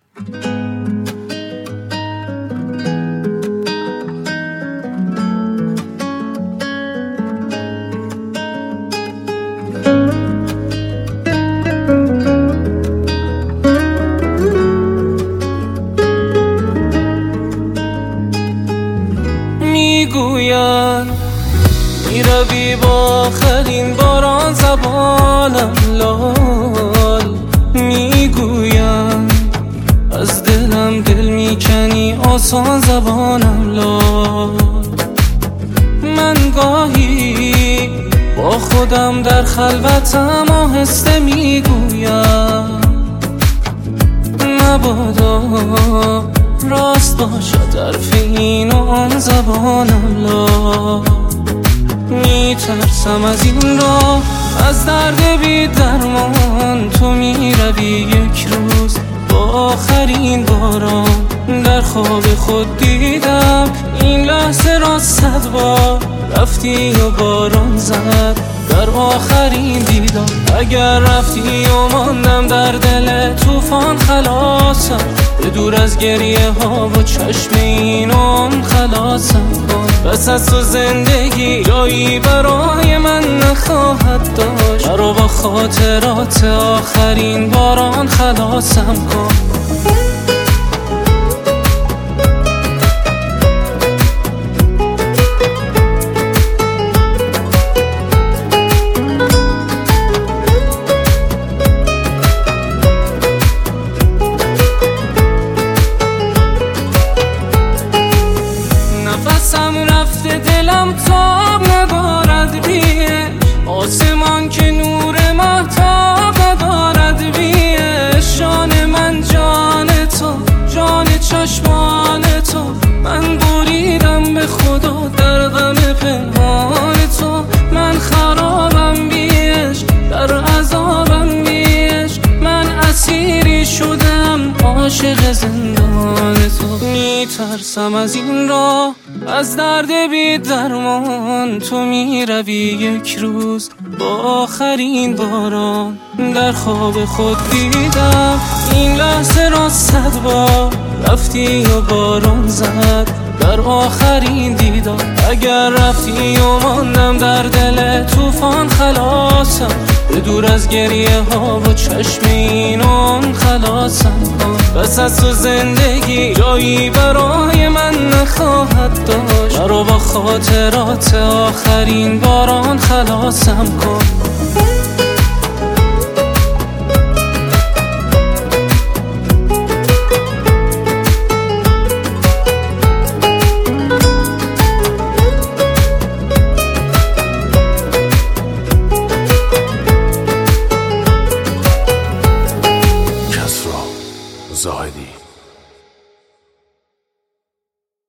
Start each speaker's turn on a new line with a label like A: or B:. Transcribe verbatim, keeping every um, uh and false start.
A: میگوین میروی با آخرین باران زبانم لال، میگوین از دلم دل میکنی آسان زبانم لال. من گاهی با خودم در خلوتم آهسته میگویم مبادا راست باشد حرف این و آن زبانم لا. میترسم از این راه، از درد بی درمان تو میروی یک روز با آخرین باران. در خواب خود دیدم این لحظه را صد بار، رفتی و باران زد در آخرین دیدم. اگر رفتی و ماندم در دل طوفان خلاصم، به دور از گریه ها و چشم اینم خلاصم کن. بس از تو زندگی جایی برای من نخواهد داشت، مرا با خاطرات آخرین باران خلاصم کن. نفسم رفته دلم تاب ندارد بیش، آسمان که نور مهتاب ندارد بیش. جان من جان تو، جان چشمان تو، من بریدم به خدا در غم پنهان تو. من خرابم بیش، در عذابم بیش، من اسیری شدم عاشق زندان تو. میترسم از این راه، از درد بی درمان تو میروی یک روز با آخرین باران. در خواب خود دیدم این لحظه را صد بار، رفتی و باران زد در آخرین دیدم. اگر رفتی و ماندم در دل طوفان خلاصم، به دور از گریه ها و چشم اینم خلاصم کن. بس از تو زندگی جایی برای من نخواهد داشت، مرا با خاطرات آخرین باران خلاصم کن.
B: زاهدی